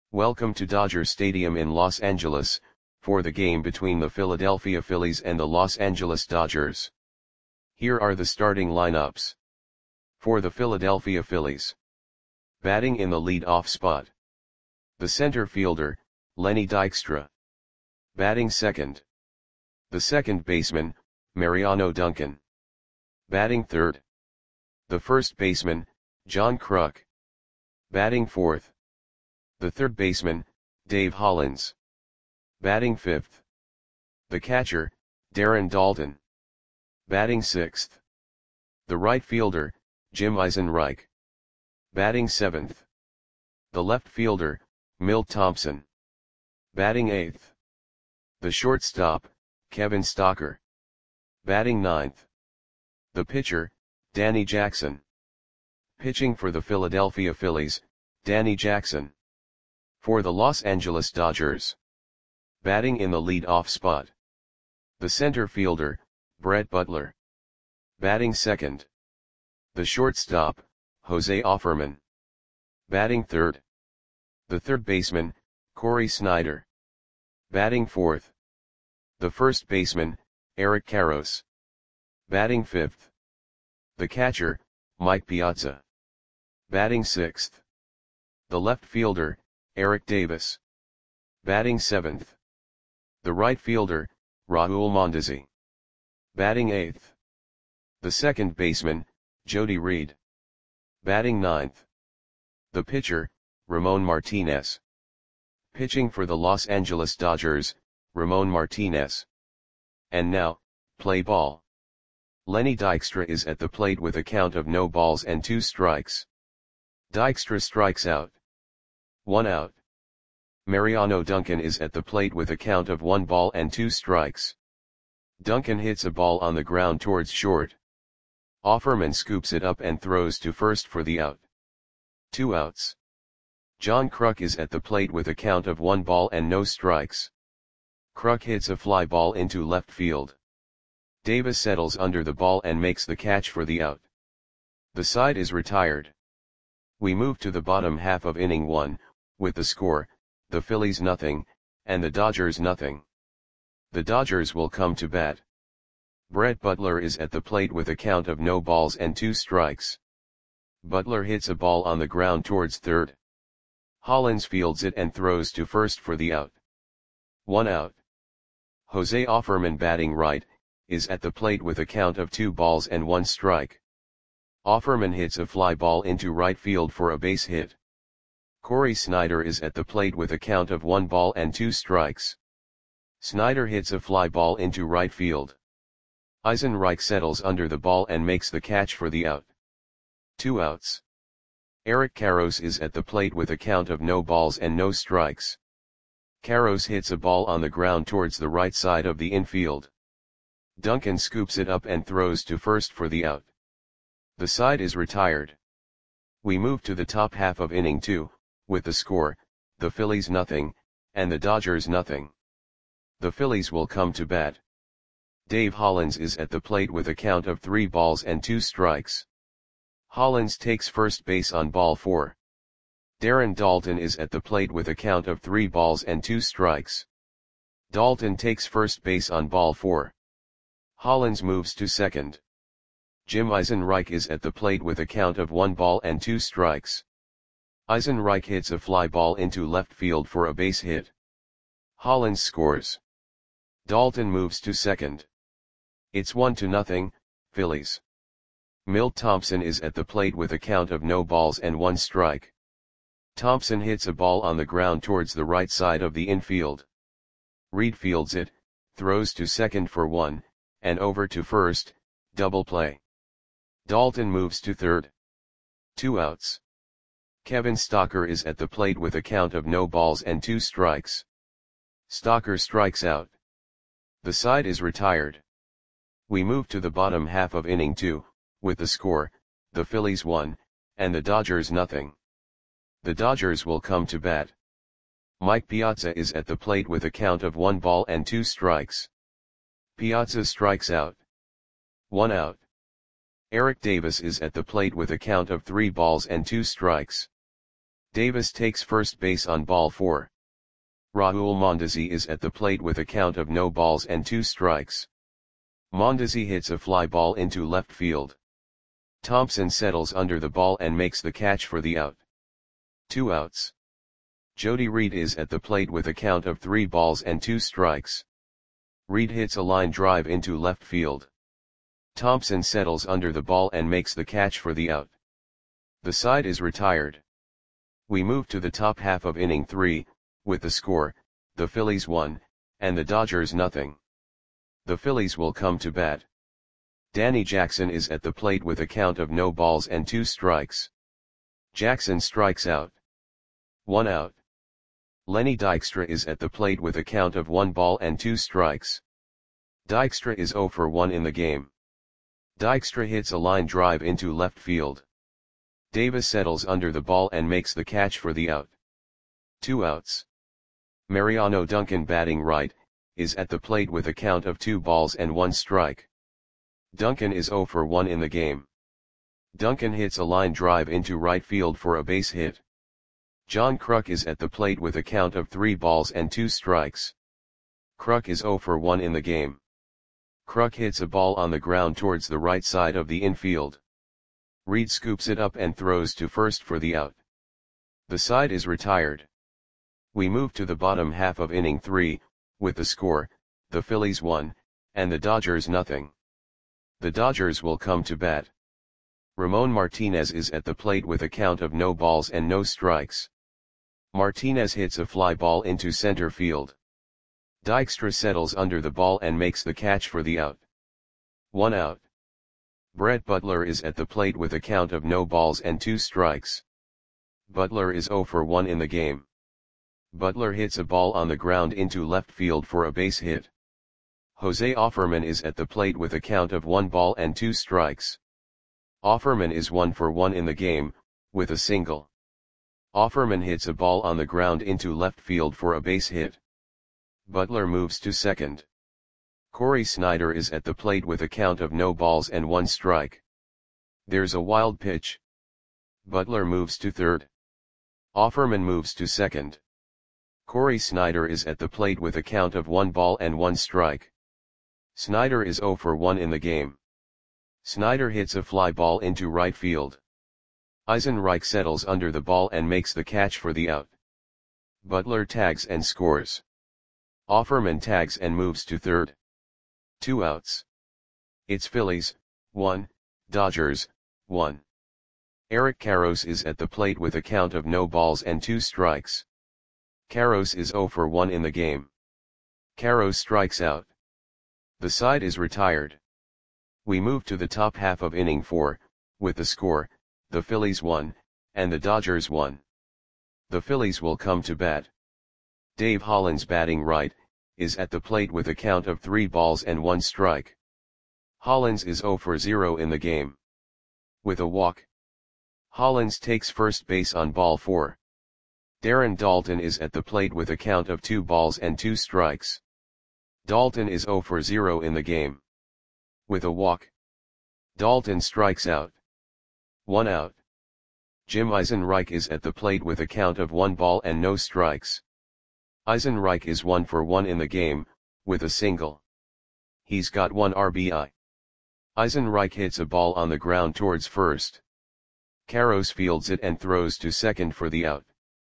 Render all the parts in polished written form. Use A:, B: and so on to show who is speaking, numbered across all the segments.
A: Welcome to Dodger Stadium in Los Angeles, for the game between the Philadelphia Phillies and the Los Angeles Dodgers. Here are the starting lineups. For the Philadelphia Phillies. Batting in the lead-off spot. The center fielder, Lenny Dykstra. Batting second. The second baseman, Mariano Duncan. Batting third. The first baseman, John Kruk. Batting fourth. The third baseman, Dave Hollins. Batting fifth. The catcher, Darren Daulton. Batting sixth. The right fielder, Jim Eisenreich. Batting seventh. The left fielder, Milt Thompson. Batting eighth. The shortstop, Kevin Stocker. Batting ninth. The pitcher, Danny Jackson. Pitching for the Philadelphia Phillies, Danny Jackson. For the Los Angeles Dodgers. Batting in the lead-off spot. The center fielder, Brett Butler. Batting second. The shortstop, Jose Offerman. Batting third. The third baseman, Corey Snyder. Batting fourth. The first baseman, Eric Karros. Batting fifth. The catcher, Mike Piazza. Batting sixth. The left fielder, Eric Davis. Batting seventh. The right fielder, Raul Mondesi. Batting eighth. The second baseman, Jody Reed. Batting ninth. The pitcher, Ramon Martinez. Pitching for the Los Angeles Dodgers, Ramon Martinez. And now, play ball. Lenny Dykstra is at the plate with a count of no balls and 2 strikes. Dykstra strikes out. 1 out. Mariano Duncan is at the plate with a count of 1 ball and 2 strikes. Duncan hits a ball on the ground towards short. Offerman scoops it up and throws to first for the out. 2 outs. John Kruk is at the plate with a count of 1 ball and no strikes. Kruk hits a fly ball into left field. Davis settles under the ball and makes the catch for the out. The side is retired. We move to the bottom half of inning 1, with the score, the Phillies nothing, and the Dodgers nothing. The Dodgers will come to bat. Brett Butler is at the plate with a count of no balls and 2 strikes. Butler hits a ball on the ground towards third. Hollins fields it and throws to first for the out. 1 out. Jose Offerman, batting right, is at the plate with a count of 2 balls and 1 strike. Offerman hits a fly ball into right field for a base hit. Corey Snyder is at the plate with a count of 1 ball and 2 strikes. Snyder hits a fly ball into right field. Eisenreich settles under the ball and makes the catch for the out. 2 outs. Eric Karros is at the plate with a count of no balls and no strikes. Karros hits a ball on the ground towards the right side of the infield. Duncan scoops it up and throws to first for the out. The side is retired. We move to the top half of inning 2, with the score, the Phillies nothing, and the Dodgers nothing. The Phillies will come to bat. Dave Hollins is at the plate with a count of 3 balls and 2 strikes. Hollins takes first base on ball 4. Darren Daulton is at the plate with a count of 3 balls and 2 strikes. Daulton takes first base on ball 4. Hollins moves to second. Jim Eisenreich is at the plate with a count of 1 ball and 2 strikes. Eisenreich hits a fly ball into left field for a base hit. Hollins scores. Daulton moves to second. It's 1-0, Phillies. Milt Thompson is at the plate with a count of no balls and 1 strike. Thompson hits a ball on the ground towards the right side of the infield. Reed fields it, throws to second for 1, and over to first, double play. Daulton moves to third. 2 outs. Kevin Stocker is at the plate with a count of no balls and 2 strikes. Stocker strikes out. The side is retired. We move to the bottom half of inning 2, with the score, the Phillies 1, and the Dodgers nothing. The Dodgers will come to bat. Mike Piazza is at the plate with a count of 1 ball and 2 strikes. Piazza strikes out. 1 out. Eric Davis is at the plate with a count of 3 balls and 2 strikes. Davis takes first base on ball 4. Raul Mondesi is at the plate with a count of no balls and 2 strikes. Mondesi hits a fly ball into left field. Thompson settles under the ball and makes the catch for the out. 2 outs. Jody Reed is at the plate with a count of 3 balls and 2 strikes. Reed hits a line drive into left field. Thompson settles under the ball and makes the catch for the out. The side is retired. We move to the top half of inning 3, with the score, the Phillies 1, and the Dodgers nothing. The Phillies will come to bat. Danny Jackson is at the plate with a count of no balls and 2 strikes. Jackson strikes out. 1 out. Lenny Dykstra is at the plate with a count of 1 ball and 2 strikes. Dykstra is 0 for 1 in the game. Dykstra hits a line drive into left field. Davis settles under the ball and makes the catch for the out. 2 outs. Mariano Duncan, batting right, is at the plate with a count of 2 balls and 1 strike. Duncan is 0 for 1 in the game. Duncan hits a line drive into right field for a base hit. John Kruk is at the plate with a count of 3 balls and 2 strikes. Kruk is 0 for 1 in the game. Kruk hits a ball on the ground towards the right side of the infield. Reed scoops it up and throws to first for the out. The side is retired. We move to the bottom half of inning 3, with the score, the Phillies 1, and the Dodgers nothing. The Dodgers will come to bat. Ramon Martinez is at the plate with a count of no balls and no strikes. Martinez hits a fly ball into center field. Dykstra settles under the ball and makes the catch for the out. 1 out. Brett Butler is at the plate with a count of no balls and 2 strikes. Butler is 0 for 1 in the game. Butler hits a ball on the ground into left field for a base hit. Jose Offerman is at the plate with a count of 1 ball and 2 strikes. Offerman is 1 for 1 in the game, with a single. Offerman hits a ball on the ground into left field for a base hit. Butler moves to second. Corey Snyder is at the plate with a count of no balls and 1 strike. There's a wild pitch. Butler moves to third. Offerman moves to second. Corey Snyder is at the plate with a count of 1 ball and 1 strike. Snyder is 0 for 1 in the game. Snyder hits a fly ball into right field. Eisenreich settles under the ball and makes the catch for the out. Butler tags and scores. Offerman tags and moves to third. 2 outs. It's Phillies, 1, Dodgers, 1. Eric Karros is at the plate with a count of no balls and 2 strikes. Karros is 0 for 1 in the game. Karros strikes out. The side is retired. We move to the top half of inning 4, with the score, the Phillies 1, and the Dodgers 1. The Phillies will come to bat. Dave Hollins, batting right, is at the plate with a count of 3 balls and 1 strike. Hollins is 0 for 0 in the game. With a walk. Hollins takes first base on ball 4. Darren Daulton is at the plate with a count of 2 balls and 2 strikes. Daulton is 0 for 0 in the game. With a walk. Daulton strikes out. 1 out. Jim Eisenreich is at the plate with a count of 1 ball and no strikes. Eisenreich is 1 for 1 in the game, with a single. He's got 1 RBI. Eisenreich hits a ball on the ground towards first. Karros fields it and throws to second for the out.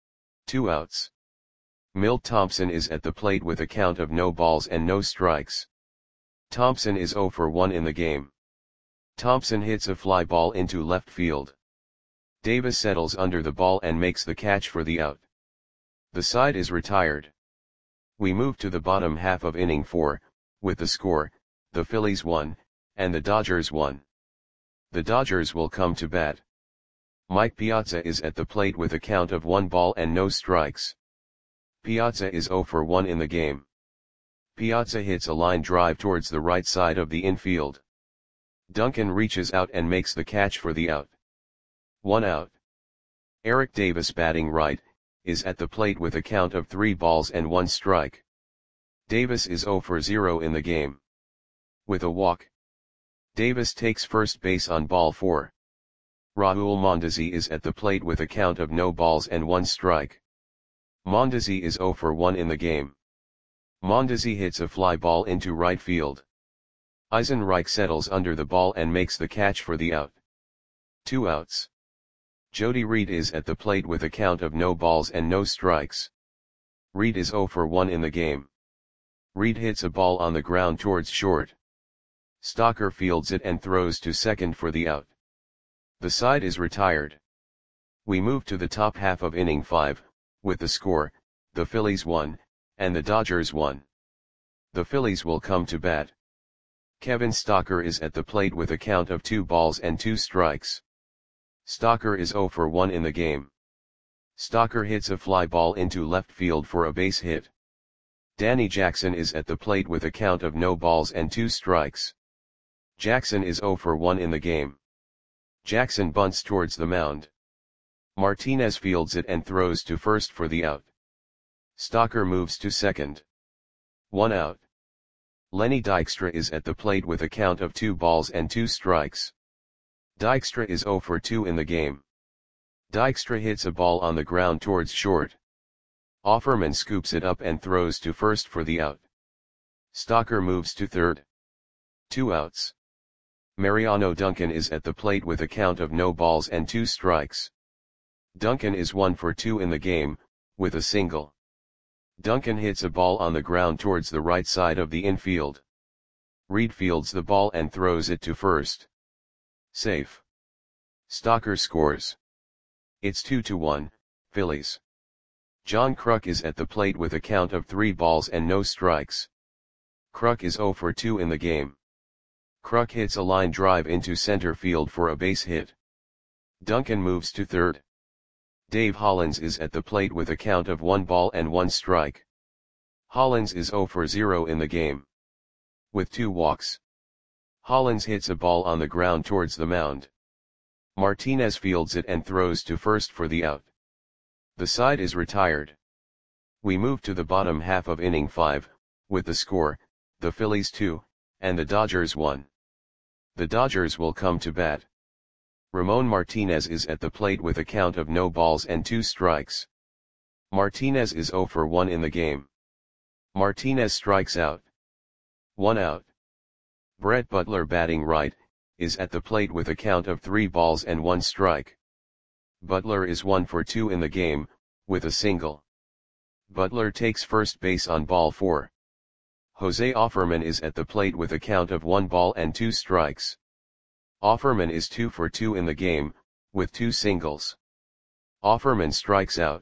A: 2 outs. Milt Thompson is at the plate with a count of no balls and no strikes. Thompson is 0 for 1 in the game. Thompson hits a fly ball into left field. Davis settles under the ball and makes the catch for the out. The side is retired. We move to the bottom half of inning 4, with the score, the Phillies 1, and the Dodgers 1. The Dodgers will come to bat. Mike Piazza is at the plate with a count of 1 ball and no strikes. Piazza is 0 for 1 in the game. Piazza hits a line drive towards the right side of the infield. Duncan reaches out and makes the catch for the out. 1 out. Eric Davis, batting right, is at the plate with a count of 3 balls and 1 strike. Davis is 0 for 0 in the game. With a walk. Davis takes first base on ball 4. Raul Mondesi is at the plate with a count of no balls and 1 strike. Mondesi is 0 for 1 in the game. Mondesi hits a fly ball into right field. Eisenreich settles under the ball and makes the catch for the out. 2 outs. Jody Reed is at the plate with a count of no balls and no strikes. Reed is 0 for 1 in the game. Reed hits a ball on the ground towards short. Stocker fields it and throws to second for the out. The side is retired. We move to the top half of inning 5, with the score, the Phillies 1, and the Dodgers 1. The Phillies will come to bat. Kevin Stocker is at the plate with a count of 2 balls and 2 strikes. Stocker is 0 for 1 in the game. Stocker hits a fly ball into left field for a base hit. Danny Jackson is at the plate with a count of no balls and 2 strikes. Jackson is 0 for 1 in the game. Jackson bunts towards the mound. Martinez fields it and throws to first for the out. Stocker moves to second. 1 out. Lenny Dykstra is at the plate with a count of 2 balls and 2 strikes. Dykstra is 0 for 2 in the game. Dykstra hits a ball on the ground towards short. Offerman scoops it up and throws to first for the out. Stocker moves to third. 2 outs. Mariano Duncan is at the plate with a count of no balls and 2 strikes. Duncan is 1 for 2 in the game, with a single. Duncan hits a ball on the ground towards the right side of the infield. Reed fields the ball and throws it to first. Safe. Stocker scores. It's 2-1, Phillies. John Kruk is at the plate with a count of 3 balls and no strikes. Kruk is 0 for 2 in the game. Kruk hits a line drive into center field for a base hit. Duncan moves to third. Dave Hollins is at the plate with a count of 1 ball and 1 strike. Hollins is 0 for 0 in the game. With 2 walks. Hollins hits a ball on the ground towards the mound. Martinez fields it and throws to first for the out. The side is retired. We move to the bottom half of inning 5, with the score, the Phillies 2, and the Dodgers 1. The Dodgers will come to bat. Ramon Martinez is at the plate with a count of no balls and 2 strikes. Martinez is 0 for 1 in the game. Martinez strikes out. 1 out. Brett Butler, batting right, is at the plate with a count of 3 balls and 1 strike. Butler is 1 for 2 in the game, with a single. Butler takes first base on ball 4. Jose Offerman is at the plate with a count of 1 ball and 2 strikes. Offerman is 2 for 2 in the game, with 2 singles. Offerman strikes out.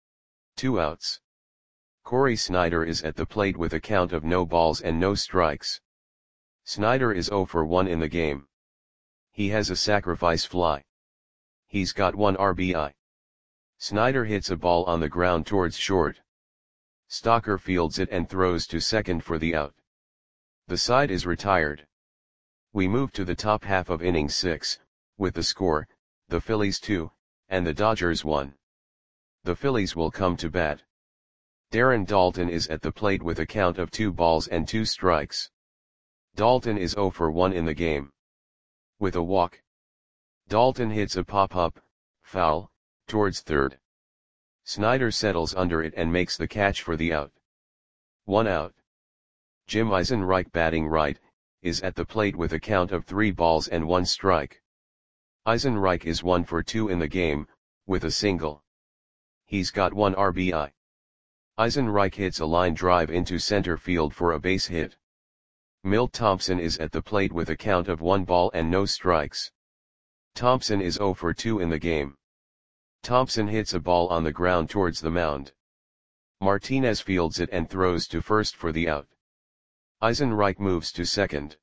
A: 2 outs. Corey Snyder is at the plate with a count of no balls and no strikes. Snyder is 0 for 1 in the game. He has a sacrifice fly. He's got 1 RBI. Snyder hits a ball on the ground towards short. Stocker fields it and throws to second for the out. The side is retired. We move to the top half of inning 6, with the score, the Phillies 2, and the Dodgers 1. The Phillies will come to bat. Darren Daulton is at the plate with a count of 2 balls and 2 strikes. Daulton is 0 for 1 in the game. With a walk. Daulton hits a pop-up, foul, towards third. Snyder settles under it and makes the catch for the out. 1 out. Jim Eisenreich, batting right, is at the plate with a count of 3 balls and 1 strike. Eisenreich is 1 for 2 in the game, with a single. He's got 1 RBI. Eisenreich hits a line drive into center field for a base hit. Milt Thompson is at the plate with a count of 1 ball and no strikes. Thompson is 0 for 2 in the game. Thompson hits a ball on the ground towards the mound. Martinez fields it and throws to first for the out. Eisenreich moves to second.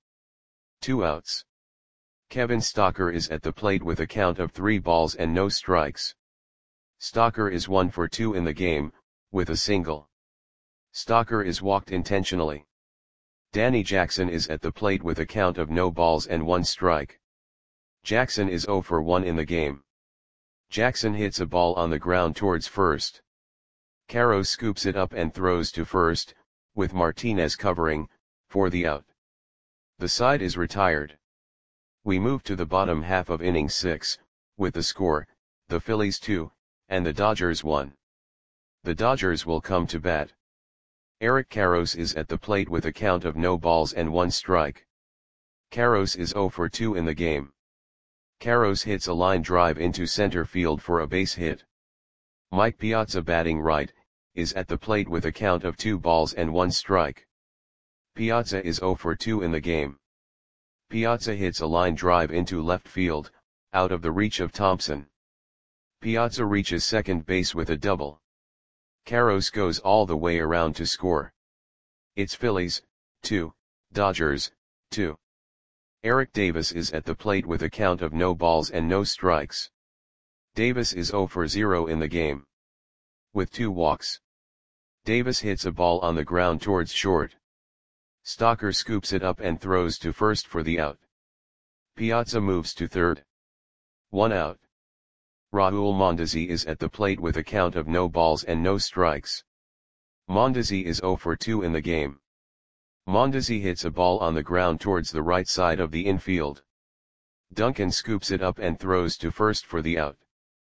A: 2 outs. Kevin Stocker is at the plate with a count of 3 balls and no strikes. Stocker is 1 for 2 in the game, with a single. Stocker is walked intentionally. Danny Jackson is at the plate with a count of no balls and 1 strike. Jackson is 0 for 1 in the game. Jackson hits a ball on the ground towards first. Caro scoops it up and throws to first, with Martinez covering, for the out. The side is retired. We move to the bottom half of inning 6, with the score, the Phillies 2, and the Dodgers 1. The Dodgers will come to bat. Eric Karros is at the plate with a count of no balls and 1 strike. Karros is 0 for 2 in the game. Karros hits a line drive into center field for a base hit. Mike Piazza, batting right, is at the plate with a count of 2 balls and 1 strike. Piazza is 0 for 2 in the game. Piazza hits a line drive into left field, out of the reach of Thompson. Piazza reaches second base with a double. Karros goes all the way around to score. It's Phillies 2, Dodgers 2. Eric Davis is at the plate with a count of no balls and no strikes. Davis is 0 for 0 in the game. With 2 walks. Davis hits a ball on the ground towards short. Stalker scoops it up and throws to first for the out. Piazza moves to third. 1 out. Raul Mondesi is at the plate with a count of no balls and no strikes. Mondesi is 0 for 2 in the game. Mondesi hits a ball on the ground towards the right side of the infield. Duncan scoops it up and throws to first for the out.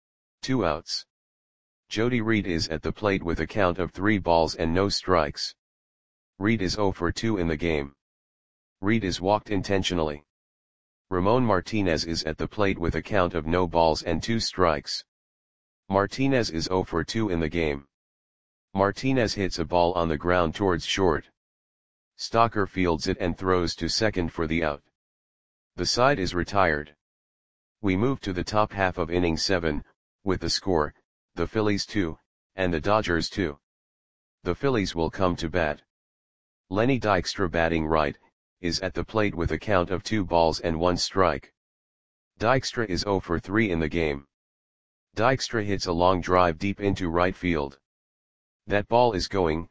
A: 2 outs. Jody Reed is at the plate with a count of 3 balls and no strikes. Reed is 0 for 2 in the game. Reed is walked intentionally. Ramon Martinez is at the plate with a count of no balls and 2 strikes. Martinez is 0 for 2 in the game. Martinez hits a ball on the ground towards short. Stalker fields it and throws to second for the out. The side is retired. We move to the top half of inning 7, with the score, the Phillies 2, and the Dodgers 2. The Phillies will come to bat. Lenny Dykstra, batting right, is at the plate with a count of 2 balls and 1 strike. Dykstra is 0 for 3 in the game. Dykstra hits a long drive deep into right field. That ball is gone.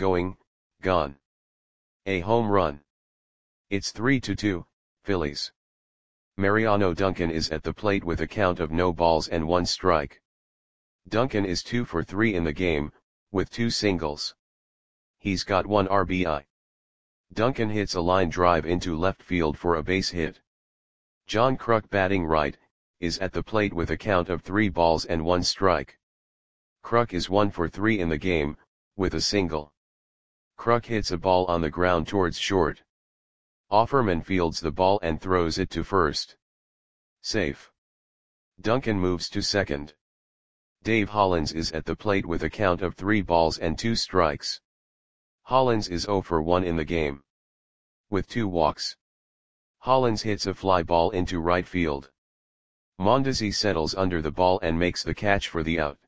A: A home run. It's 3-2, Phillies. Mariano Duncan is at the plate with a count of no balls and 1 strike. Duncan is 2 for 3 in the game, with 2 singles. He's got 1 RBI. Duncan hits a line drive into left field for a base hit. John Kruk, batting right, is at the plate with a count of 3 balls and 1 strike. Kruk is 1 for 3 in the game, with a single. Kruk hits a ball on the ground towards short. Offerman fields the ball and throws it to first. Safe. Duncan moves to second. Dave Hollins is at the plate with a count of 3 balls and 2 strikes. Hollins is 0 for 1 in the game. With 2 walks. Hollins hits a fly ball into right field. Mondesi settles under the ball and makes the catch for the out.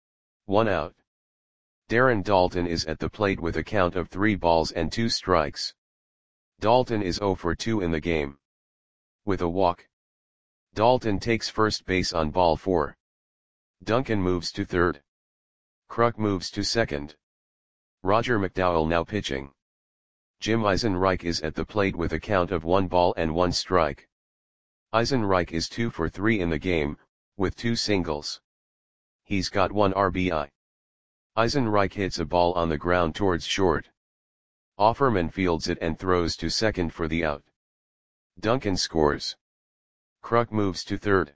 A: 1 out. Darren Daulton is at the plate with a count of 3 balls and 2 strikes. Daulton is 0 for 2 in the game. With a walk. Daulton takes first base on ball 4. Duncan moves to third. Kruk moves to second. Roger McDowell now pitching. Jim Eisenreich is at the plate with a count of 1 ball and 1 strike. Eisenreich is 2 for 3 in the game, with 2 singles. He's got 1 RBI. Eisenreich hits a ball on the ground towards short. Offerman fields it and throws to second for the out. Duncan scores. Kruk moves to third.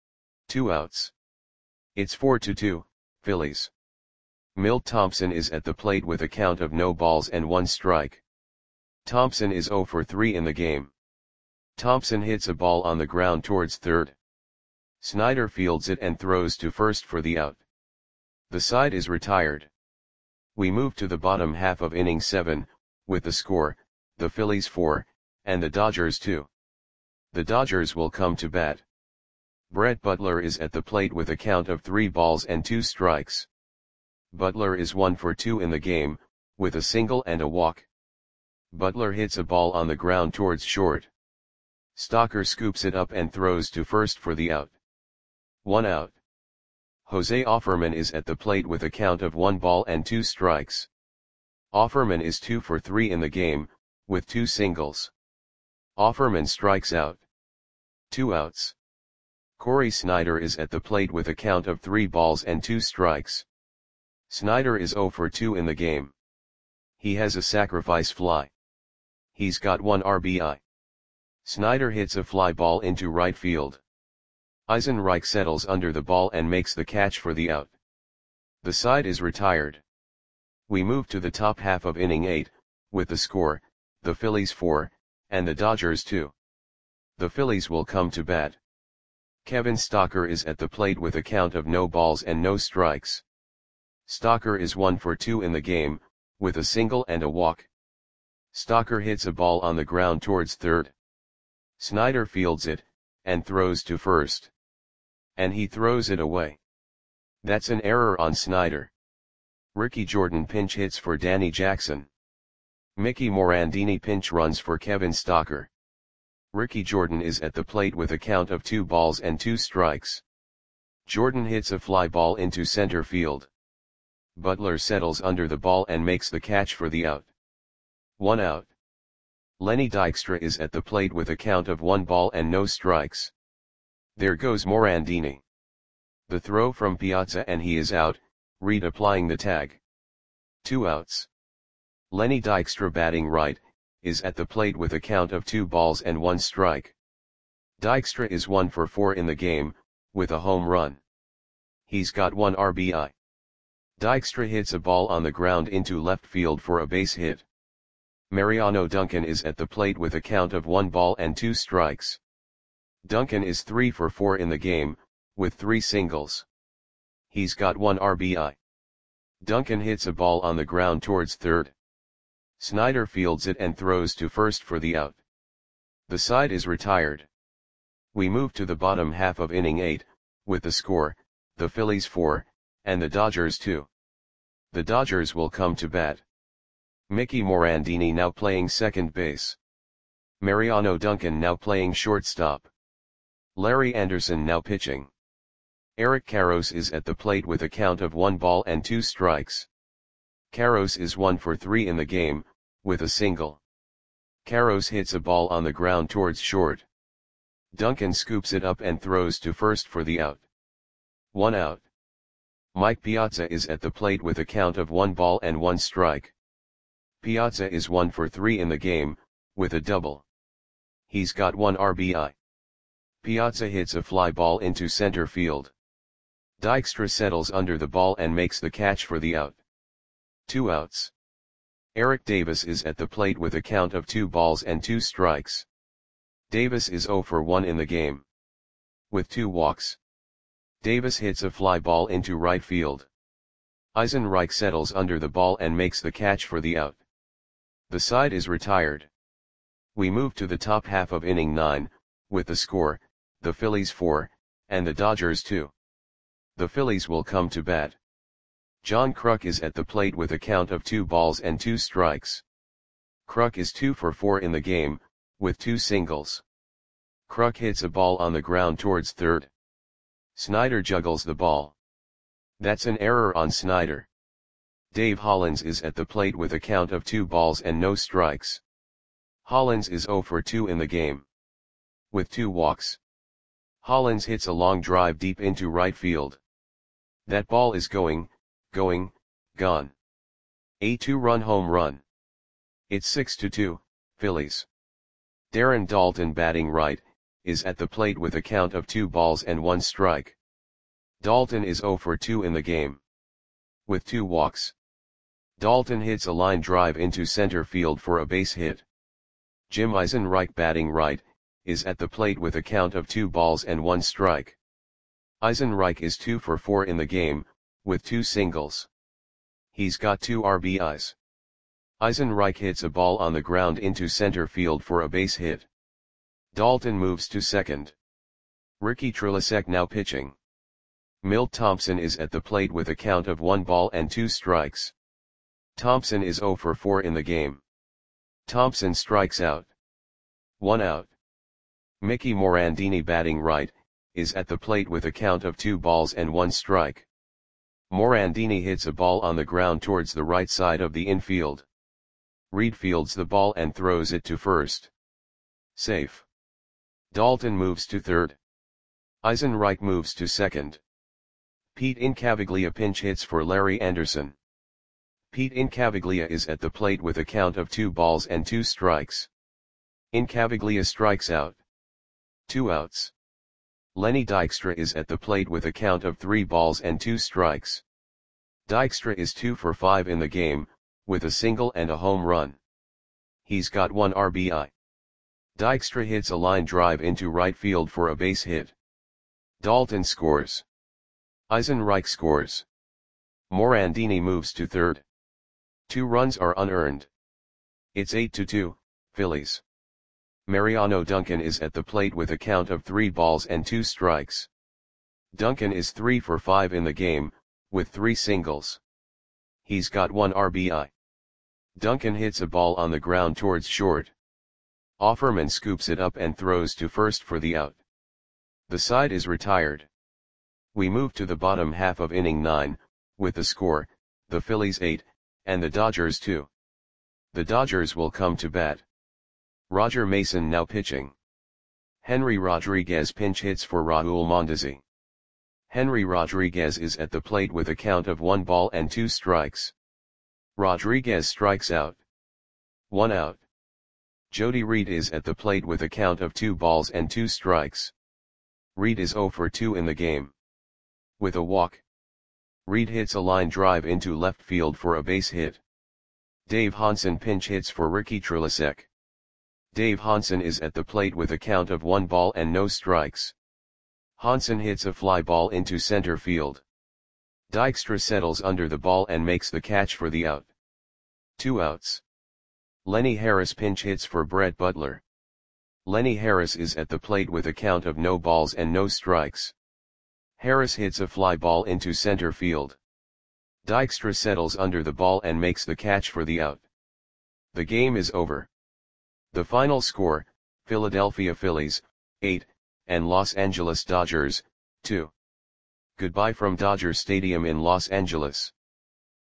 A: 2 outs. It's 4-2, Phillies. Milt Thompson is at the plate with a count of no balls and 1 strike. Thompson is 0 for 3 in the game. Thompson hits a ball on the ground towards third. Snyder fields it and throws to first for the out. The side is retired. We move to the bottom half of inning 7, with the score, the Phillies 4, and the Dodgers 2. The Dodgers will come to bat. Brett Butler is at the plate with a count of 3 balls and 2 strikes. Butler is 1 for 2 in the game, with a single and a walk. Butler hits a ball on the ground towards short. Stalker scoops it up and throws to first for the out. 1 out. Jose Offerman is at the plate with a count of 1 ball and 2 strikes. Offerman is 2 for 3 in the game, with 2 singles. Offerman strikes out. 2 outs. Corey Snyder is at the plate with a count of 3 balls and 2 strikes. Snyder is 0 for 2 in the game. He has a sacrifice fly. He's got 1 RBI. Snyder hits a fly ball into right field. Eisenreich settles under the ball and makes the catch for the out. The side is retired. We move to the top half of inning 8, with the score, the Phillies 4, and the Dodgers 2. The Phillies will come to bat. Kevin Stocker is at the plate with a count of no balls and no strikes. Stocker is 1 for 2 in the game, with a single and a walk. Stocker hits a ball on the ground towards third. Snyder fields it, and throws to first. And he throws it away. That's an error on Snyder. Ricky Jordan pinch hits for Danny Jackson. Mickey Morandini pinch runs for Kevin Stocker. Ricky Jordan is at the plate with a count of 2 balls and 2 strikes. Jordan hits a fly ball into center field. Butler settles under the ball and makes the catch for the out. 1 out. Lenny Dykstra is at the plate with a count of 1 ball and no strikes. There goes Morandini. The throw from Piazza and he is out, Reed applying the tag. 2 outs. Lenny Dykstra batting right, is at the plate with a count of 2 balls and 1 strike. Dykstra is 1 for 4 in the game, with a home run. He's got 1 RBI. Dykstra hits a ball on the ground into left field for a base hit. Mariano Duncan is at the plate with a count of 1 ball and 2 strikes. Duncan is 3 for 4 in the game, with 3 singles. He's got 1 RBI. Duncan hits a ball on the ground towards third. Snyder fields it and throws to first for the out. The side is retired. We move to the bottom half of inning 8, with the score, the Phillies 4, and the Dodgers 2. The Dodgers will come to bat. Mickey Morandini now playing second base. Mariano Duncan now playing shortstop. Larry Anderson now pitching. Eric Karros is at the plate with a count of 1 ball and 2 strikes. Karros is 1 for 3 in the game, with a single. Karros hits a ball on the ground towards short. Duncan scoops it up and throws to first for the out. 1 out. Mike Piazza is at the plate with a count of 1 ball and 1 strike. Piazza is 1 for 3 in the game, with a double. He's got 1 RBI. Piazza hits a fly ball into center field. Dykstra settles under the ball and makes the catch for the out. 2 outs. Eric Davis is at the plate with a count of 2 balls and 2 strikes. Davis is 0 for 1 in the game. With 2 walks. Davis hits a fly ball into right field. Eisenreich settles under the ball and makes the catch for the out. The side is retired. We move to the top half of inning 9, with the score, the Phillies 4, and the Dodgers 2. The Phillies will come to bat. John Kruk is at the plate with a count of 2 balls and 2 strikes. Kruk is 2 for 4 in the game, with 2 singles. Kruk hits a ball on the ground towards third. Snyder juggles the ball. That's an error on Snyder. Dave Hollins is at the plate with a count of 2 balls and no strikes. Hollins is 0 for 2 in the game. With 2 walks. Hollins hits a long drive deep into right field. That ball is gone. A 2-run home run. It's 6-2, Phillies. Darren Daulton batting right, is at the plate with a count of 2 balls and 1 strike. Daulton is 0 for 2 in the game. With 2 walks. Daulton hits a line drive into center field for a base hit. Jim Eisenreich batting right, is at the plate with a count of 2 balls and 1 strike. Eisenreich is 2 for 4 in the game, with 2 singles. He's got 2 RBIs. Eisenreich hits a ball on the ground into center field for a base hit. Daulton moves to second. Ricky Trilasek now pitching. Milt Thompson is at the plate with a count of 1 ball and 2 strikes. Thompson is 0 for 4 in the game. Thompson strikes out. 1 out. Mickey Morandini batting right, is at the plate with a count of 2 balls and 1 strike. Morandini hits a ball on the ground towards the right side of the infield. Reed fields the ball and throws it to first. Safe. Daulton moves to third. Eisenreich moves to second. Pete Incaviglia pinch hits for Larry Anderson. Pete Incaviglia is at the plate with a count of 2 balls and 2 strikes. Incaviglia strikes out. 2 outs. Lenny Dykstra is at the plate with a count of 3 balls and 2 strikes. Dykstra is 2 for 5 in the game, with a single and a home run. He's got 1 RBI. Dykstra hits a line drive into right field for a base hit. Dalton scores. Eisenreich scores. Morandini moves to third. 2 runs are unearned. It's 8-2, Phillies. Mariano Duncan is at the plate with a count of 3 balls and 2 strikes. Duncan is 3 for 5 in the game, with 3 singles. He's got 1 RBI. Duncan hits a ball on the ground towards short. Offerman scoops it up and throws to first for the out. The side is retired. We move to the bottom half of inning 9, with the score, the Phillies 8, and the Dodgers 2. The Dodgers will come to bat. Roger Mason now pitching. Henry Rodriguez pinch hits for Raul Mondesi. Henry Rodriguez is at the plate with a count of 1 ball and 2 strikes. Rodriguez strikes out. 1 out. Jody Reed is at the plate with a count of 2 balls and 2 strikes. Reed is 0 for 2 in the game. With a walk. Reed hits a line drive into left field for a base hit. Dave Hansen pinch hits for Ricky Trilasek. Dave Hansen is at the plate with a count of 1 ball and no strikes. Hansen hits a fly ball into center field. Dykstra settles under the ball and makes the catch for the out. 2 outs. Lenny Harris pinch hits for Brett Butler. Lenny Harris is at the plate with a count of no balls and no strikes. Harris hits a fly ball into center field. Dykstra settles under the ball and makes the catch for the out. The game is over. The final score, Philadelphia Phillies, 8, and Los Angeles Dodgers, 2. Goodbye from Dodger Stadium in Los Angeles.